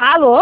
Alô?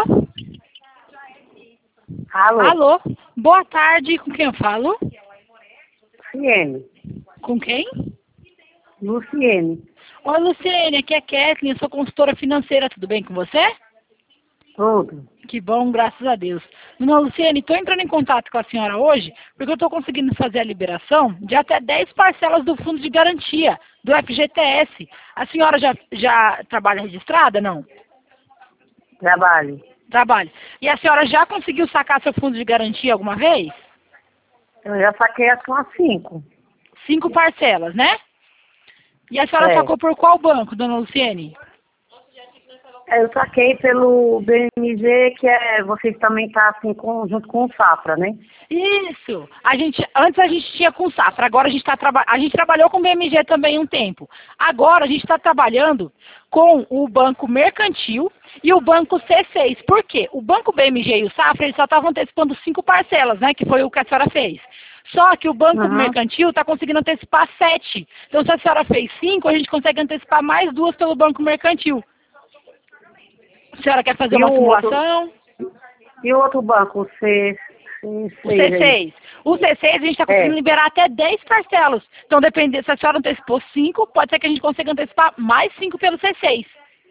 Alô? Alô? Boa tarde, com quem eu falo? Luciene. Com quem? Luciene. Oi, Luciene, aqui é Kathleen, eu sou consultora financeira, tudo bem com você? Tudo. Que bom, graças a Deus. Dona Luciene, estou entrando em contato com a senhora hoje porque eu estou conseguindo fazer a liberação de até 10 parcelas do fundo de garantia, do FGTS. A senhora já trabalha registrada, não? Trabalho. Trabalha. E a senhora já conseguiu sacar seu fundo de garantia alguma vez? Eu já saquei as umas 5. 5 parcelas, né? E a senhora É. sacou por qual banco, dona Luciene? Eu saquei pelo BMG, que vocês também tá assim, junto com o Safra, né? Isso! Antes a gente tinha com o Safra, agora a gente trabalhou com o BMG também um tempo. Agora a gente está trabalhando com o Banco Mercantil e o Banco C6. Por quê? O Banco BMG e o Safra, eles só estavam antecipando 5 parcelas, né? Que foi o que a senhora fez. Só que o Banco Mercantil está conseguindo antecipar 7. Então, se a senhora fez 5, a gente consegue antecipar mais 2 pelo Banco Mercantil. A senhora quer fazer uma simulação? E o outro banco, o C6? O C6. O C6 a gente está conseguindo liberar até 10 parcelas. Então, dependendo, se a senhora antecipou 5, pode ser que a gente consiga antecipar mais 5 pelo C6.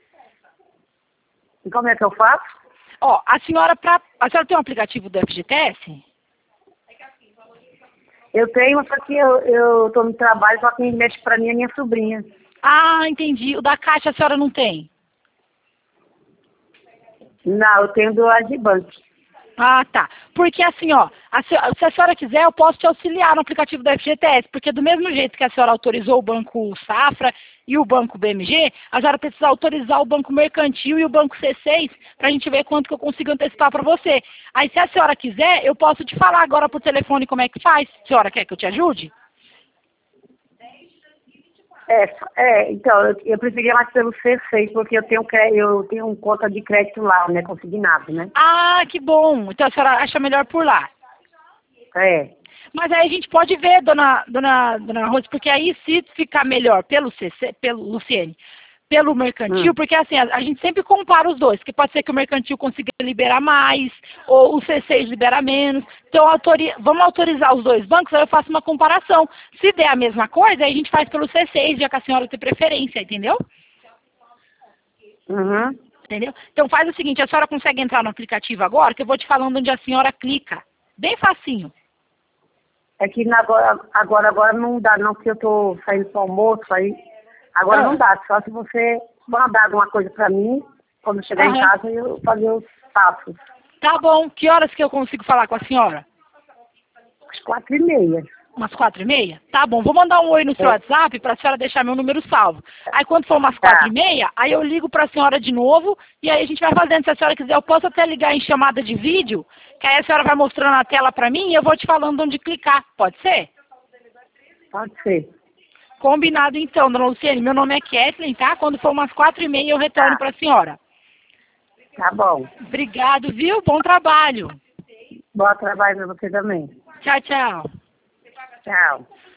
E como é que eu faço? Ó, a senhora tem um aplicativo do FGTS? Eu tenho, só que eu tô no trabalho, só que quem mexe pra mim é minha sobrinha. Ah, entendi. O da Caixa a senhora não tem? Não, eu tenho do Agibank. Ah, tá. Porque assim, ó, se a senhora quiser, eu posso te auxiliar no aplicativo do FGTS, porque do mesmo jeito que a senhora autorizou o Banco Safra e o Banco BMG, a senhora precisa autorizar o Banco Mercantil e o Banco C6 para a gente ver quanto que eu consigo antecipar para você. Aí, se a senhora quiser, eu posso te falar agora por telefone como é que faz. A senhora quer que eu te ajude? Então, eu preferia mais pelo C6, porque eu tenho conta de crédito lá, né, consignado, né? Ah, que bom. Então a senhora acha melhor por lá. É. Mas aí a gente pode ver, dona Rose, porque aí se ficar melhor pelo Luciene, pelo mercantil, porque assim, a gente sempre compara os dois, que pode ser que o mercantil consiga liberar mais, ou o C6 libera menos. Então, vamos autorizar os dois bancos, aí eu faço uma comparação. Se der a mesma coisa, aí a gente faz pelo C6, já que a senhora tem preferência, entendeu? Entendeu? Então faz o seguinte, a senhora consegue entrar no aplicativo agora, que eu vou te falando onde a senhora clica. Bem facinho. É que agora não dá não, porque eu tô saindo pro almoço, aí agora não dá, só se você mandar alguma coisa pra mim, quando eu chegar em casa, eu fazer os passos. Tá bom. Que horas que eu consigo falar com a senhora? Às 4h30. Umas 4h30? Tá bom. Vou mandar um oi no seu WhatsApp para a senhora deixar meu número salvo. Aí quando for umas 4h30, aí eu ligo para a senhora de novo e aí a gente vai fazendo. Se a senhora quiser, eu posso até ligar em chamada de vídeo, que aí a senhora vai mostrando a tela para mim e eu vou te falando onde clicar. Pode ser? Pode ser. Combinado então, dona Luciene. Meu nome é Kathleen, tá? Quando for umas 4h30 eu retorno para a senhora. Tá bom. Obrigado, viu? Bom trabalho. Bom trabalho pra você também. Tchau, tchau. Tchau.